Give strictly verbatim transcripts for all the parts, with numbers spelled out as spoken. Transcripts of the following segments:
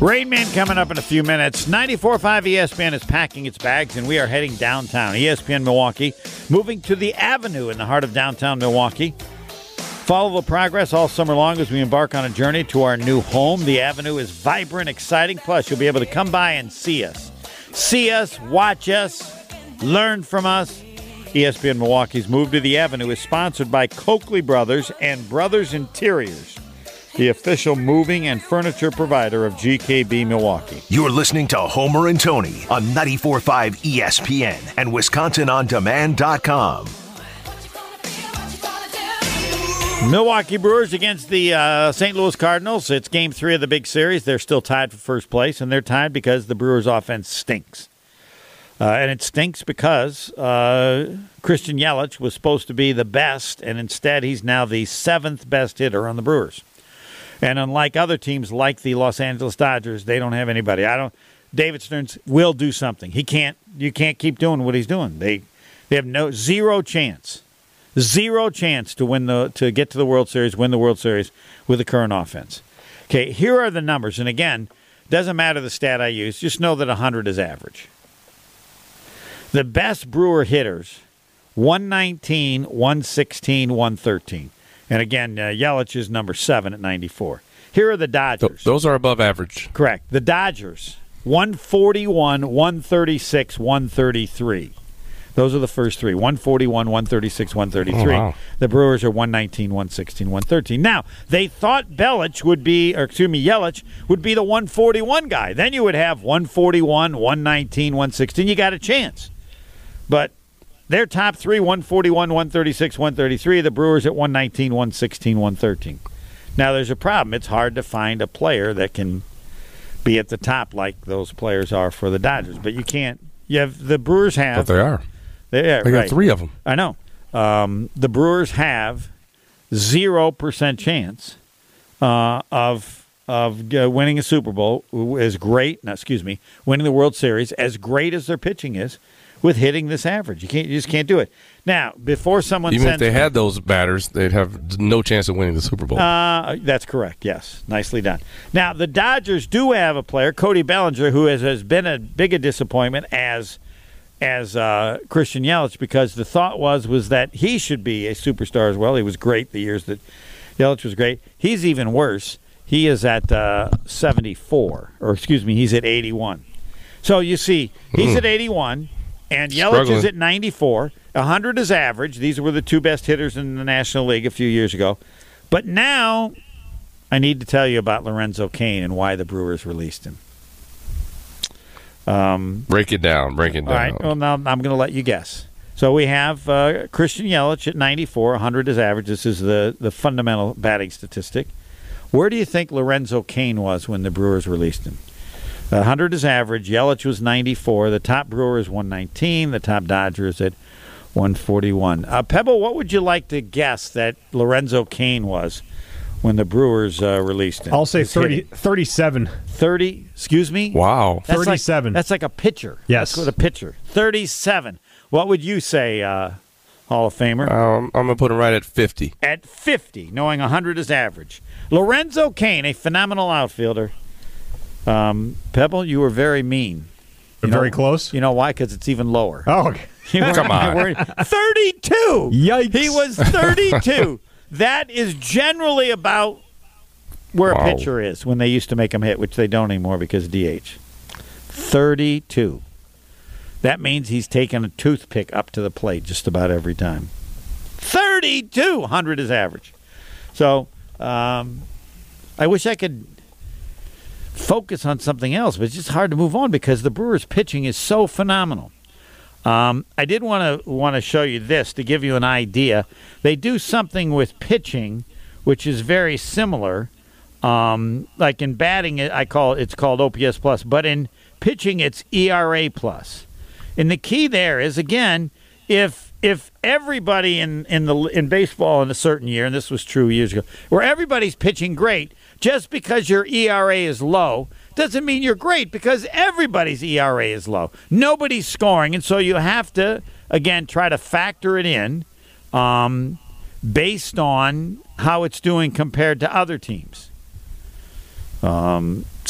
Rain Man coming up in a few minutes. ninety-four point five E S P N is packing its bags, and we are heading downtown. E S P N Milwaukee, moving to the Avenue in the heart of downtown Milwaukee. Follow the progress all summer long as we embark on a journey to our new home. The Avenue is vibrant, exciting, plus you'll be able to come by and see us. See us, watch us, learn from us. E S P N Milwaukee's move to the Avenue is sponsored by Coakley Brothers and Brothers Interiors, the official moving and furniture provider of G K B Milwaukee. You're listening to Homer and Tony on ninety-four point five E S P N and Wisconsin On Demand dot com. Milwaukee Brewers against the uh, Saint Louis Cardinals. It's game three of the big series. They're still tied for first place, and they're tied because the Brewers' offense stinks. Uh, and it stinks because uh, Christian Yelich was supposed to be the best, and instead he's now the seventh best hitter on the Brewers. And unlike other teams like the Los Angeles Dodgers, they don't have anybody. I don't. David Stearns will do something. He can't. You can't keep doing what he's doing. They they have no zero chance. Zero chance to win the to get to the World Series, win the World Series with the current offense. Okay, here are the numbers. And again, doesn't matter the stat I use. Just know that one hundred is average. The best Brewer hitters, one nineteen, one sixteen, one thirteen. And again, uh, Yelich is number seven at ninety-four. Here are the Dodgers. Th- those are above average. Correct. The Dodgers, one forty-one, one thirty-six, one thirty-three. Those are the first three, one forty-one, one thirty-six, one thirty-three. Oh, wow. The Brewers are one nineteen, one sixteen, one thirteen. Now, they thought Yelich would be, or excuse me, Yelich would be the one forty-one guy. Then you would have one forty-one, one nineteen, one sixteen. You got a chance. But their top three, one forty-one, one thirty-six, one thirty-three. The Brewers at one nineteen, one sixteen, one thirteen. Now, there's a problem. It's hard to find a player that can be at the top like those players are for the Dodgers. But you can't. You have the Brewers have. But they are. They, yeah, they got right. three of them. I know. Um, the Brewers have zero percent chance uh, of of uh, winning a Super Bowl. As great, no, excuse me, winning the World Series, as great as their pitching is, with hitting this average. You can't. You just can't do it. Now, before someone even sends if they me, had those batters, they'd have no chance of winning the Super Bowl. Uh, that's correct. Yes, nicely done. Now, the Dodgers do have a player, Cody Bellinger, who has, has been a big a disappointment as. as uh, Christian Yelich, because the thought was was that he should be a superstar as well. He was great the years that Yelich was great. He's even worse. He is at uh, seventy-four, or excuse me, he's at eighty-one. So you see, he's mm. at eighty-one, and Yelich Struggling. is at ninety-four. one hundred is average. These were the two best hitters in the National League a few years ago. But now I need to tell you about Lorenzo Cain and why the Brewers released him. Um, break it down. Break it down. All right. Well, now I'm going to let you guess. So we have uh, Christian Yelich at ninety-four. one hundred is average. This is the, the fundamental batting statistic. Where do you think Lorenzo Cain was when the Brewers released him? one hundred is average. Yelich was ninety-four. The top Brewer is one nineteen. The top Dodger is at one forty-one. Uh, Pebble, what would you like to guess that Lorenzo Cain was when the Brewers uh, released him? I'll say thirty, thirty-seven. thirty, excuse me? Wow. That's thirty-seven. Like, that's like a pitcher. Yes. That's what a pitcher. thirty-seven. What would you say, uh, Hall of Famer? Um, I'm going to put him right at fifty. At fifty, knowing one hundred is average. Lorenzo Cain, a phenomenal outfielder. Um, Pebble, you were very mean. You very know, close? You know why? Because it's even lower. Oh, okay. Come on. thirty-two. Yikes. He was thirty-two. That is generally about where wow. a pitcher is when they used to make him hit, which they don't anymore because of D H. thirty-two. That means he's taken a toothpick up to the plate just about every time. thirty-two. one hundred is average. So um, I wish I could focus on something else, but it's just hard to move on because the Brewers' pitching is so phenomenal. Um, I did want to want to show you this to give you an idea. They do something with pitching, which is very similar. Um, like in batting, I call it's called O P S plus, but in pitching, it's E R A plus. And the key there is again, if if everybody in in the in baseball in a certain year, and this was true years ago, where everybody's pitching great, just because your E R A is low doesn't mean you're great because everybody's E R A is low. Nobody's scoring, and so you have to, again, try to factor it in um, based on how it's doing compared to other teams. Um,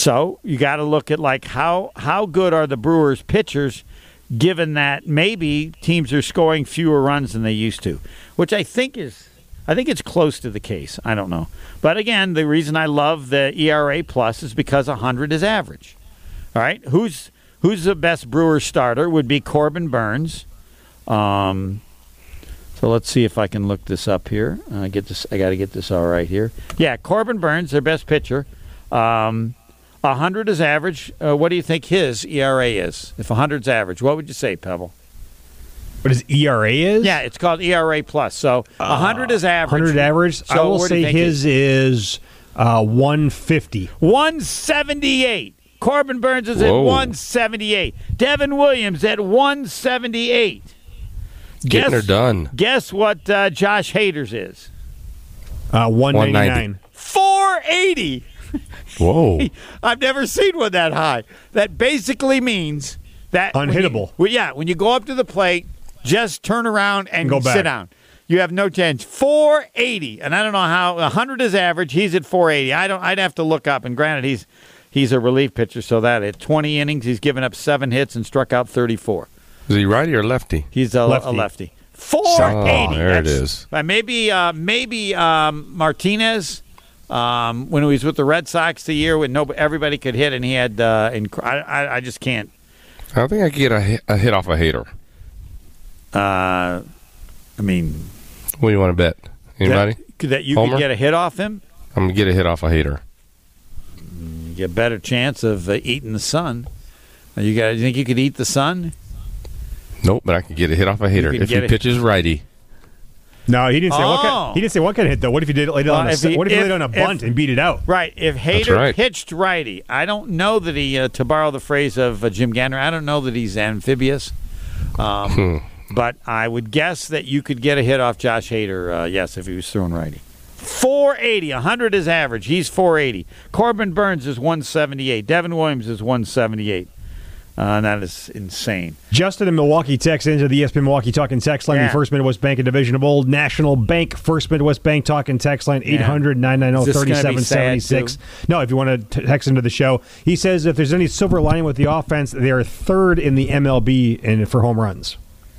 So you got to look at like how how good are the Brewers pitchers, given that maybe teams are scoring fewer runs than they used to, which I think is I think it's close to the case. I don't know, but again, the reason I love the E R A plus is because one hundred is average. All right, who's who's the best Brewers starter? Would be Corbin Burns. Um, so let's see if I can look this up here. I uh, get this. I got to get this all right here. Yeah, Corbin Burns, their best pitcher. Um, one hundred is average. Uh, what do you think his E R A is? If one hundred is average, what would you say, Pebble? What his E R A is? Yeah, it's called E R A plus. So one hundred uh, is average. one hundred average. So I will say his is uh, one fifty. one seventy-eight. Corbin Burns is Whoa. at one seventy-eight. Devin Williams at one seventy-eight. Getting guess, her done. Guess what uh, Josh Hader's is? Uh, one ninety-nine. four eighty. Whoa. I've never seen one that high. That basically means that unhittable. When you, well, yeah, when you go up to the plate, just turn around and go back. sit down. You have no chance. four eighty, and I don't know how. one hundred is average. He's at four eighty. I don't. I'd have to look up. And granted, he's he's a relief pitcher, so that at twenty innings, he's given up seven hits and struck out thirty-four. Is he righty or lefty? He's a lefty. A lefty. four eighty. Oh, there it is. Uh, maybe uh, maybe um, Martinez. Um, when he was with the Red Sox the year when nobody, everybody could hit, and he had, uh, inc- I, I, I just can't. I don't think I could get a, hit- a hit off a hater. Uh, I mean, What do you want to bet? Anybody? That, that you Homer? could get a hit off him. I'm gonna get a hit off a hater. You get a better chance of uh, eating the sun. Uh, You got? You think you could eat the sun? Nope, but I could get a hit off a hater can if he get a- pitches righty. No, he didn't say what Oh. kind. He didn't say what kind of hit though. What if he did laid it on Well, a? if he- what if he if- laid it on a bunt if- and beat it out? Right. If Hader right. pitched righty, I don't know that he. Uh, to borrow the phrase of uh, Jim Gantner, I don't know that he's amphibious. Um, but I would guess that you could get a hit off Josh Hader. Uh, yes, if he was throwing righty. four eighty. one hundred is average. He's four eighty. Corbin Burns is one seventy-eight. Devin Williams is one seventy-eight. Uh, that is insane. Justin in Milwaukee texts into the E S P N Milwaukee Talking Text Line, Yeah. the First Midwest Bank and Division of Old National Bank, First Midwest Bank Talking Text Line, eight hundred, nine nine zero, Is this three gonna be seven seven six. No, if you want to text into the show. He says if there's any silver lining with the offense, they are third in the M L B in for home runs.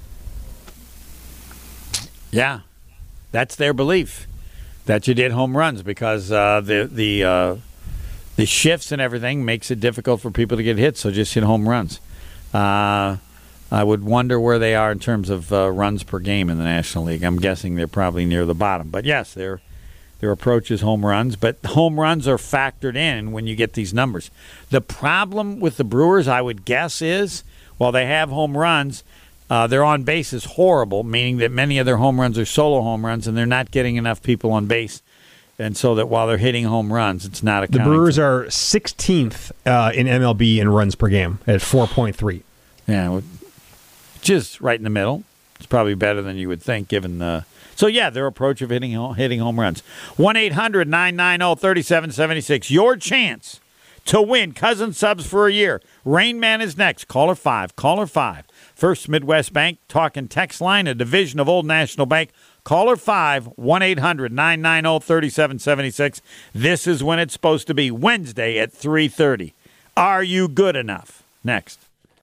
Yeah, that's their belief that you did home runs because uh, the the uh, the shifts and everything makes it difficult for people to get hits. So just hit home runs. Uh, I would wonder where they are in terms of uh, runs per game in the National League. I'm guessing they're probably near the bottom. But yes, their their approach is home runs. But home runs are factored in when you get these numbers. The problem with the Brewers, I would guess, is while they have home runs, uh, their on base is horrible, meaning that many of their home runs are solo home runs, and they're not getting enough people on base. And so that while they're hitting home runs, it's not accounting. The Brewers for. are sixteenth uh, in M L B in runs per game at four point three. Yeah, which is right in the middle. It's probably better than you would think, given the. So yeah, their approach of hitting hitting home runs. One eight hundred nine nine zero thirty seven seventy six. Your chance to win Cousin Subs for a year. Rain Man is next. Caller five. Caller five. First Midwest Bank Talking Text Line, a division of Old National Bank. Caller five, one eight hundred nine nine zero three seven seven six. This is when it's supposed to be, Wednesday at three thirty. Are you good enough? Next.